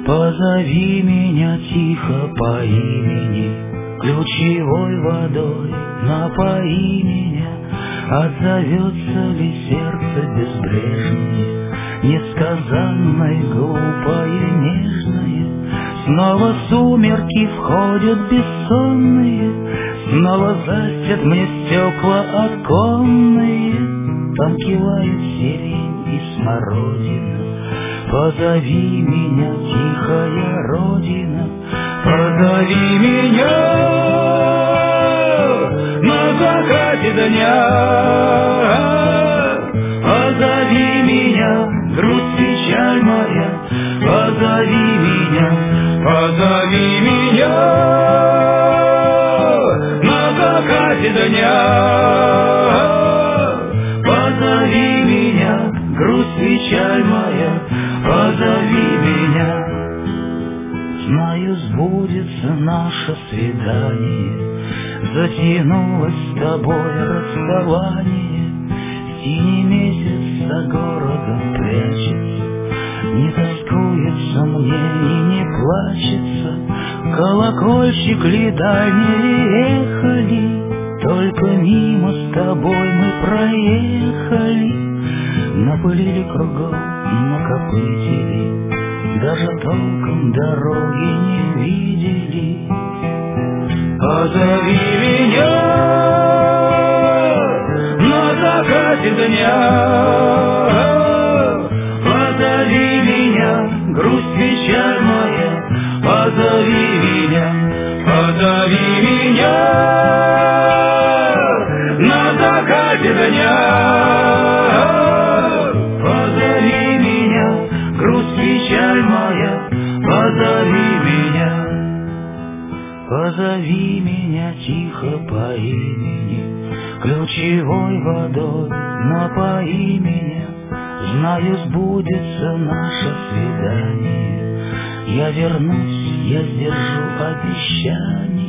Позови меня тихо по имени, ключевой водой напои меня. Отзовется ли сердце безбрежное, несказанное, глупое, нежное? Снова сумерки входят бессонные, снова застят мне стекла оконные. Там кивает сирень и смородина. Позови меня, тихая родина, позови меня на закате дня. Позови меня, грусть, печаль моя, позови меня, позови меня на закате дня. Позови меня, грусть, печаль моя, позови меня. Знаю, сбудется наше свидание, затянулось с тобой расставание. Синий месяц за городом прячется, не тоскуется мне и не плачется. Колокольчик ли дальние ехали, только мимо с тобой мы проехали. Напылили кругом, накопытили, даже толком дороги не видели. Позови меня на закате дня. Позови меня, грусть, печаль моя, позови меня, позови меня на закате дня. Позови меня, грусть, печаль моя, позови меня. Позови меня тихо по имени, ключевой водой напои меня. Знаю, сбудется наше свидание, я вернусь, я сдержу обещание.